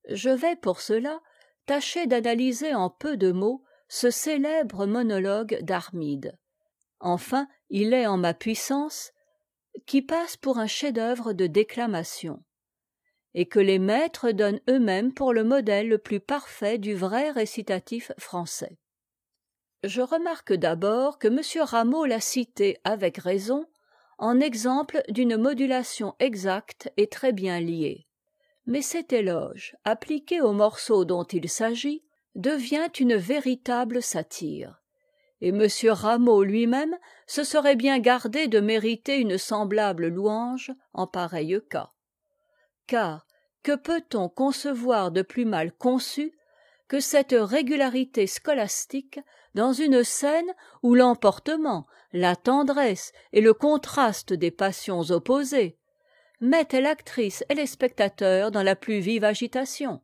Je vais pour cela tâcher d'analyser en peu de mots ce célèbre monologue d'Armide. Enfin, il est en ma puissance, qui passe pour un chef-d'œuvre de déclamation, et que les maîtres donnent eux-mêmes pour le modèle le plus parfait du vrai récitatif français. Je remarque d'abord que M. Rameau l'a cité avec raison en exemple d'une modulation exacte et très bien liée. Mais cet éloge, appliqué au morceau dont il s'agit, devient une véritable satire. Et M. Rameau lui-même se serait bien gardé de mériter une semblable louange en pareil cas. Car que peut-on concevoir de plus mal conçu que cette régularité scolastique dans une scène où l'emportement, la tendresse et le contraste des passions opposées mettent l'actrice et les spectateurs dans la plus vive agitation.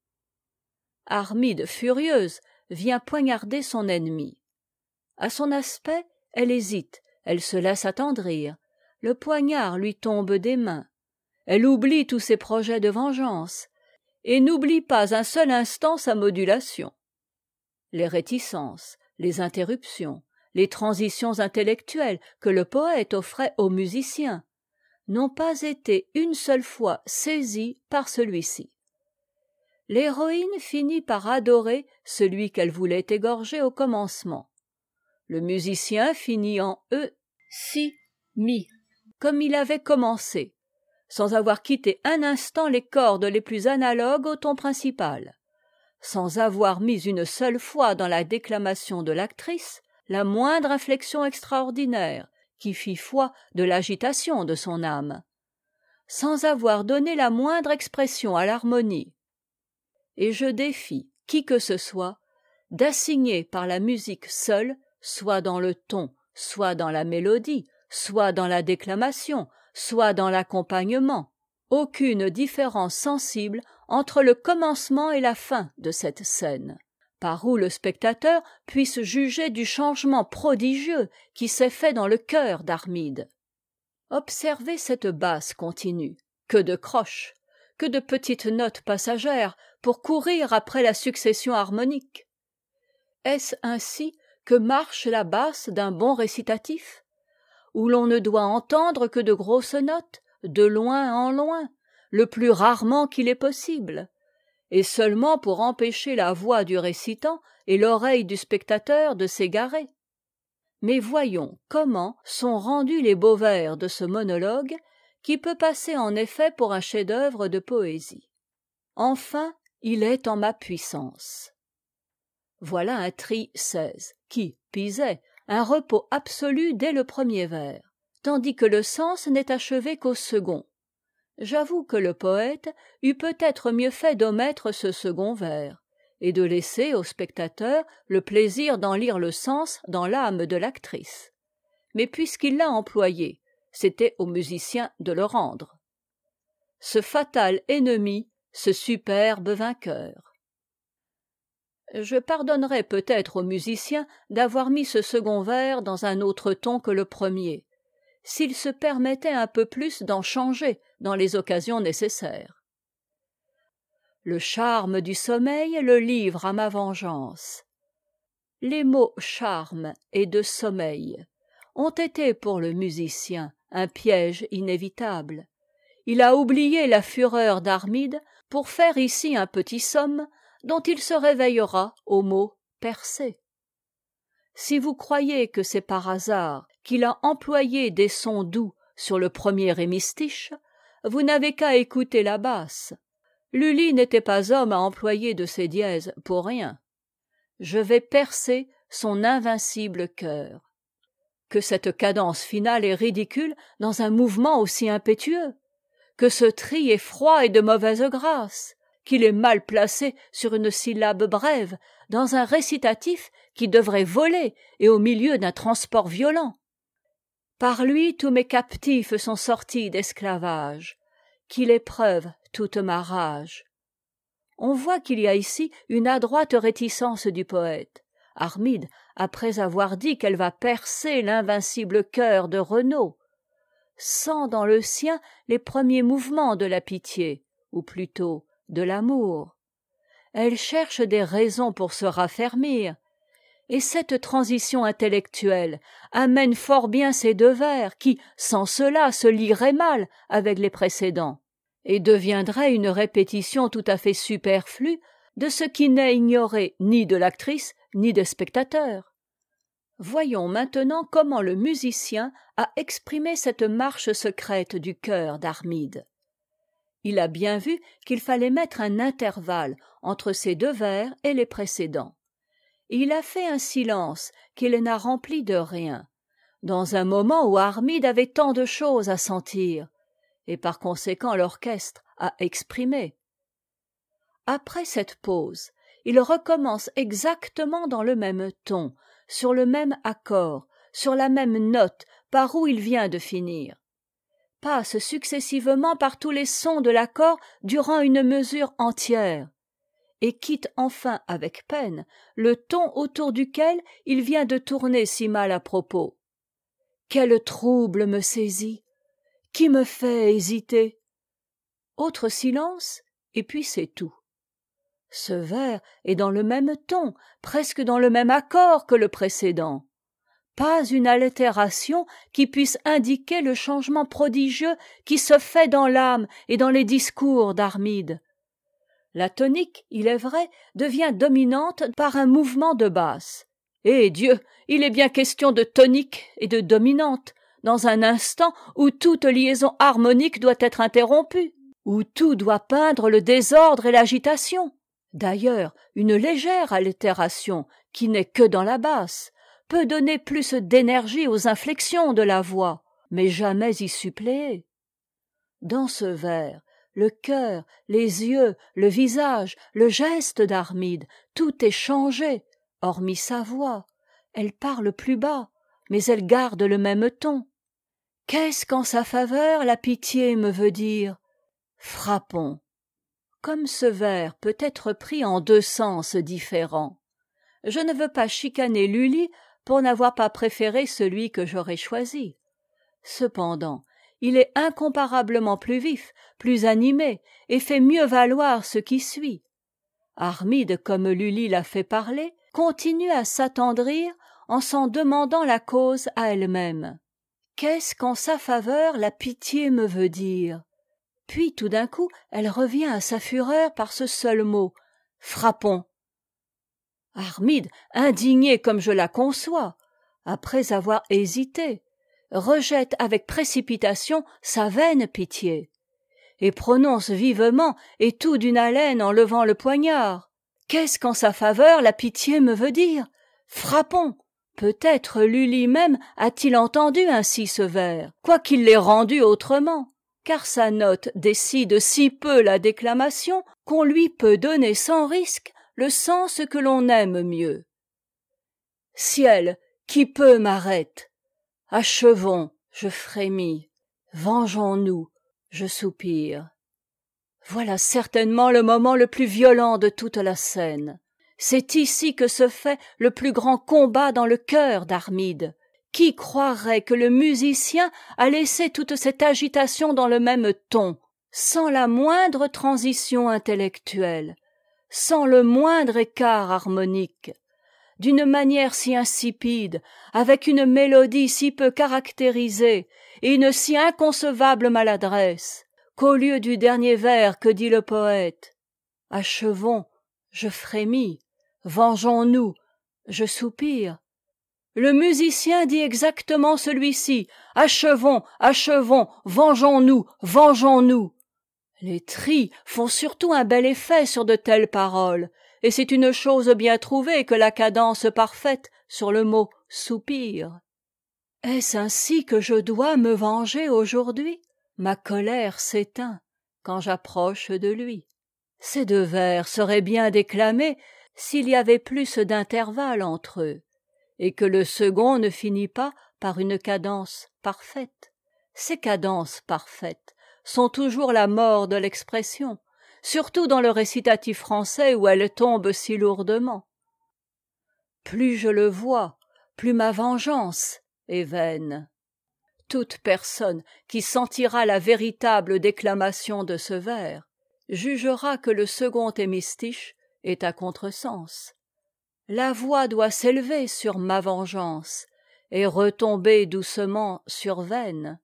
Armide, furieuse, vient poignarder son ennemie. À son aspect, elle hésite, elle se laisse attendrir, le poignard lui tombe des mains, elle oublie tous ses projets de vengeance, et n'oublie pas un seul instant sa modulation. Les réticences, les interruptions, les transitions intellectuelles que le poète offrait au musicien n'ont pas été une seule fois saisies par celui-ci. L'héroïne finit par adorer celui qu'elle voulait égorger au commencement. Le musicien finit en si, mi, comme il avait commencé, sans avoir quitté un instant les cordes les plus analogues au ton principal, sans avoir mis une seule fois dans la déclamation de l'actrice la moindre inflexion extraordinaire qui fît foi de l'agitation de son âme, sans avoir donné la moindre expression à l'harmonie. Et je défie qui que ce soit d'assigner par la musique seule, soit dans le ton, soit dans la mélodie, soit dans la déclamation, soit dans l'accompagnement, aucune différence sensible entre le commencement et la fin de cette scène, par où le spectateur puisse juger du changement prodigieux qui s'est fait dans le cœur d'Armide. Observez cette basse continue, que de croches, que de petites notes passagères pour courir après la succession harmonique. Est-ce ainsi que marche la basse d'un bon récitatif, où l'on ne doit entendre que de grosses notes, de loin en loin, le plus rarement qu'il est possible, et seulement pour empêcher la voix du récitant et l'oreille du spectateur de s'égarer? Mais voyons comment sont rendus les beaux vers de ce monologue, qui peut passer en effet pour un chef-d'œuvre de poésie. Enfin, il est en ma puissance. Voilà un tri 16 qui, pisait, un repos absolu dès le premier vers, tandis que le sens n'est achevé qu'au second. J'avoue que le poète eût peut-être mieux fait d'omettre ce second vers, et de laisser au spectateur le plaisir d'en lire le sens dans l'âme de l'actrice. Mais puisqu'il l'a employé, c'était au musicien de le rendre. Ce fatal ennemi, ce superbe vainqueur. Je pardonnerais peut-être au musicien d'avoir mis ce second vers dans un autre ton que le premier, s'il se permettait un peu plus d'en changer dans les occasions nécessaires. Le charme du sommeil le livre à ma vengeance. Les mots charme et de sommeil ont été pour le musicien un piège inévitable. Il a oublié la fureur d'Armide pour faire ici un petit somme dont il se réveillera au mot percé. Si vous croyez que c'est par hasard qu'il a employé des sons doux sur le premier hémistiche, vous n'avez qu'à écouter la basse. Lully n'était pas homme à employer de ces dièses pour rien. Je vais percer son invincible cœur. Que cette cadence finale est ridicule dans un mouvement aussi impétueux, que ce tri est froid et de mauvaise grâce, qu'il est mal placé sur une syllabe brève dans un récitatif qui devrait voler et au milieu d'un transport violent. Par lui tous mes captifs sont sortis d'esclavage, qu'il éprouve toute ma rage. On voit qu'il y a ici une adroite réticence du poète. Armide, après avoir dit qu'elle va percer l'invincible cœur de Renaud, sent dans le sien les premiers mouvements de la pitié, ou plutôt de l'amour. Elle cherche des raisons pour se raffermir, et cette transition intellectuelle amène fort bien ces deux vers qui, sans cela, se lieraient mal avec les précédents, et deviendraient une répétition tout à fait superflue de ce qui n'est ignoré ni de l'actrice ni des spectateurs. Voyons maintenant comment le musicien a exprimé cette marche secrète du cœur d'Armide. Il a bien vu qu'il fallait mettre un intervalle entre ces deux vers et les précédents. Il a fait un silence qu'il n'a rempli de rien, dans un moment où Armide avait tant de choses à sentir, et par conséquent l'orchestre à exprimer. Après cette pause, il recommence exactement dans le même ton, sur le même accord, sur la même note par où il vient de finir, passe successivement par tous les sons de l'accord durant une mesure entière, et quitte enfin avec peine le ton autour duquel il vient de tourner si mal à propos. Quel trouble me saisit, qui me fait hésiter? Autre silence, et puis c'est tout. Ce vers est dans le même ton, presque dans le même accord que le précédent. Pas une altération qui puisse indiquer le changement prodigieux qui se fait dans l'âme et dans les discours d'Armide. La tonique, il est vrai, devient dominante par un mouvement de basse. Eh Dieu, il est bien question de tonique et de dominante, dans un instant où toute liaison harmonique doit être interrompue, où tout doit peindre le désordre et l'agitation. D'ailleurs, une légère altération, qui n'est que dans la basse, peut donner plus d'énergie aux inflexions de la voix, mais jamais y suppléer. Dans ce vers, le cœur, les yeux, le visage, le geste d'Armide, tout est changé, hormis sa voix. Elle parle plus bas, mais elle garde le même ton. Qu'est-ce qu'en sa faveur la pitié me veut dire? Frappons. Comme ce vers peut être pris en deux sens différents, je ne veux pas chicaner Lully pour n'avoir pas préféré celui que j'aurais choisi. Cependant, il est incomparablement plus vif, plus animé, et fait mieux valoir ce qui suit. Armide, comme Lully l'a fait parler, continue à s'attendrir en s'en demandant la cause à elle-même. Qu'est-ce qu'en sa faveur la pitié me veut dire? Puis tout d'un coup, elle revient à sa fureur par ce seul mot, frappons. Armide, indigné comme je la conçois, après avoir hésité, rejette avec précipitation sa vaine pitié, et prononce vivement et tout d'une haleine en levant le poignard. Qu'est-ce qu'en sa faveur la pitié me veut dire? Frappons. Peut-être Lully même a-t-il entendu ainsi ce vers, quoiqu'il l'ait rendu autrement, car sa note décide si peu la déclamation qu'on lui peut donner sans risque le sens que l'on aime mieux. Ciel, qui peut m'arrête? Achevons, je frémis. Vengeons-nous, je soupire. Voilà certainement le moment le plus violent de toute la scène. C'est ici que se fait le plus grand combat dans le cœur d'Armide. Qui croirait que le musicien a laissé toute cette agitation dans le même ton, sans la moindre transition intellectuelle, sans le moindre écart harmonique, d'une manière si insipide, avec une mélodie si peu caractérisée et une si inconcevable maladresse, qu'au lieu du dernier vers que dit le poète, « Achevons, je frémis, vengeons-nous, je soupire », le musicien dit exactement celui-ci, « Achevons, achevons, vengeons-nous, vengeons-nous ». Les tris font surtout un bel effet sur de telles paroles, et c'est une chose bien trouvée que la cadence parfaite sur le mot « soupir ». Est-ce ainsi que je dois me venger aujourd'hui? Ma colère s'éteint quand j'approche de lui. Ces deux vers seraient bien déclamés s'il y avait plus d'intervalle entre eux, et que le second ne finit pas par une cadence parfaite. Ces cadences parfaites sont toujours la mort de l'expression, surtout dans le récitatif français où elles tombent si lourdement. Plus je le vois, plus ma vengeance est vaine. Toute personne qui sentira la véritable déclamation de ce vers jugera que le second hémistiche est à contresens. La voix doit s'élever sur ma vengeance et retomber doucement sur veine.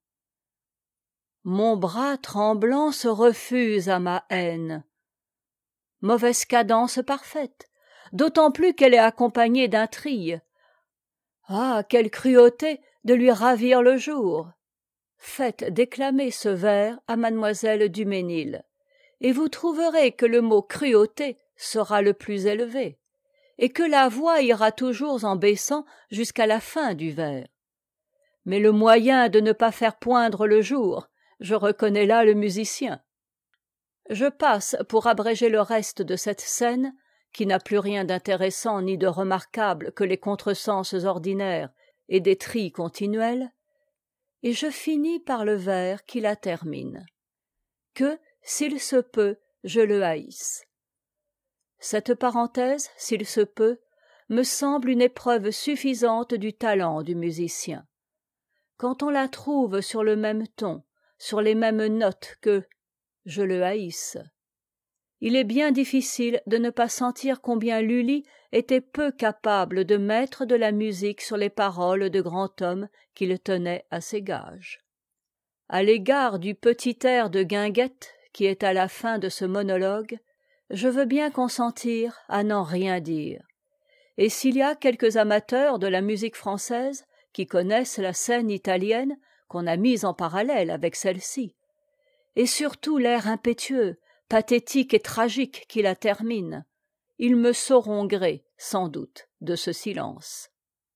Mon bras tremblant se refuse à ma haine. Mauvaise cadence parfaite, d'autant plus qu'elle est accompagnée d'un trille. Ah, quelle cruauté de lui ravir le jour! Faites déclamer ce vers à mademoiselle Duménil, et vous trouverez que le mot cruauté sera le plus élevé, et que la voix ira toujours en baissant jusqu'à la fin du vers. Mais le moyen de ne pas faire poindre le jour, je reconnais là le musicien. Je passe, pour abréger le reste de cette scène, qui n'a plus rien d'intéressant ni de remarquable que les contresens ordinaires et des trilles continuels, et je finis par le vers qui la termine. Que, s'il se peut, je le haïsse. Cette parenthèse, s'il se peut, me semble une épreuve suffisante du talent du musicien. Quand on la trouve sur le même ton, sur les mêmes notes que je le haïsse, il est bien difficile de ne pas sentir combien Lully était peu capable de mettre de la musique sur les paroles de grand homme qu'il tenait à ses gages. À l'égard du petit air de Guinguette qui est à la fin de ce monologue, je veux bien consentir à n'en rien dire. Et s'il y a quelques amateurs de la musique française qui connaissent la scène italienne qu'on a mise en parallèle avec celle-ci, et surtout l'air impétueux, pathétique et tragique qui la termine, ils me sauront gré, sans doute, de ce silence.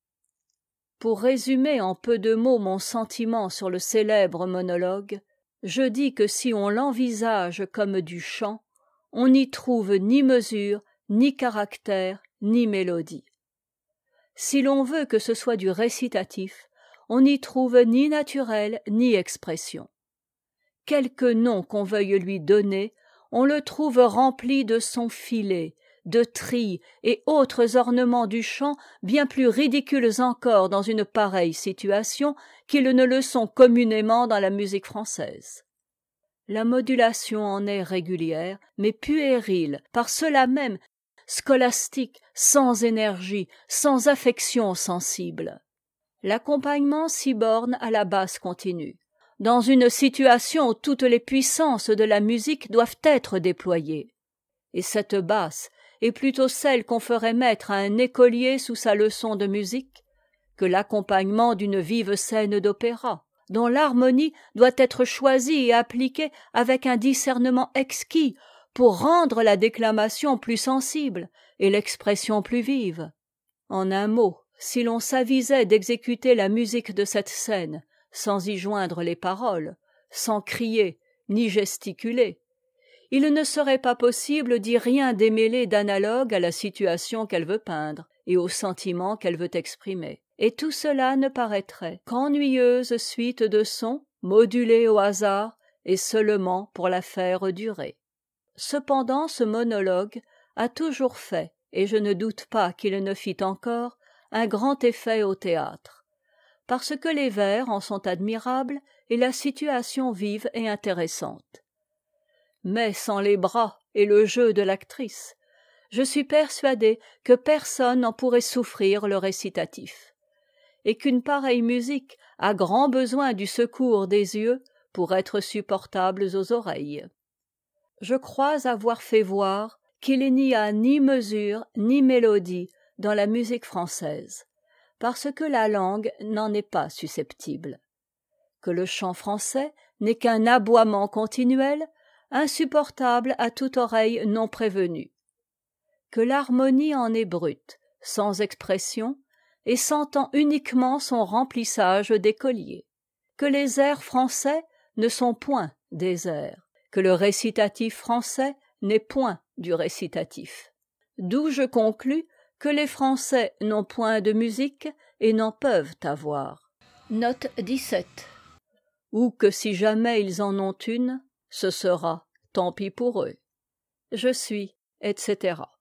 Pour résumer en peu de mots mon sentiment sur le célèbre monologue, je dis que si on l'envisage comme du chant, on n'y trouve ni mesure, ni caractère, ni mélodie. Si l'on veut que ce soit du récitatif, on n'y trouve ni naturel, ni expression. Quelque nom qu'on veuille lui donner, on le trouve rempli de sons filés, de trilles et autres ornements du chant bien plus ridicules encore dans une pareille situation qu'ils ne le sont communément dans la musique française. La modulation en est régulière, mais puérile, par cela même scolastique, sans énergie, sans affection sensible. L'accompagnement s'y borne à la basse continue, dans une situation où toutes les puissances de la musique doivent être déployées. Et cette basse est plutôt celle qu'on ferait mettre à un écolier sous sa leçon de musique que l'accompagnement d'une vive scène d'opéra, dont l'harmonie doit être choisie et appliquée avec un discernement exquis pour rendre la déclamation plus sensible et l'expression plus vive. En un mot, si l'on s'avisait d'exécuter la musique de cette scène sans y joindre les paroles, sans crier ni gesticuler, il ne serait pas possible d'y rien démêler d'analogue à la situation qu'elle veut peindre et aux sentiments qu'elle veut exprimer. Et tout cela ne paraîtrait qu'ennuyeuse suite de sons modulés au hasard et seulement pour la faire durer. Cependant, ce monologue a toujours fait, et je ne doute pas qu'il ne fit encore, un grand effet au théâtre, parce que les vers en sont admirables et la situation vive et intéressante. Mais sans les bras et le jeu de l'actrice, je suis persuadé que personne n'en pourrait souffrir le récitatif, et qu'une pareille musique a grand besoin du secours des yeux pour être supportable aux oreilles. Je crois avoir fait voir qu'il n'y a ni mesure ni mélodie dans la musique française, parce que la langue n'en est pas susceptible, que le chant français n'est qu'un aboiement continuel, insupportable à toute oreille non prévenue, que l'harmonie en est brute, sans expression, et sentant uniquement son remplissage d'écoliers, que les airs français ne sont point des airs, que le récitatif français n'est point du récitatif. D'où je conclus que les Français n'ont point de musique et n'en peuvent avoir. Note 17. Ou que si jamais ils en ont une, ce sera tant pis pour eux. Je suis, etc.